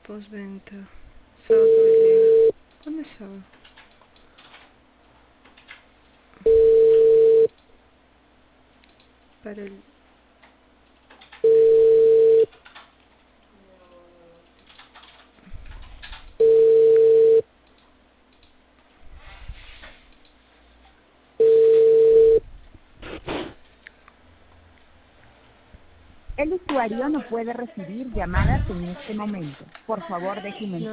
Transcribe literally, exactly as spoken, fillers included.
Postventa. Sábado todo el día. ¿Cuándo es sábado? Para el... El usuario no puede recibir llamadas en este momento. Por favor, deje un mensaje.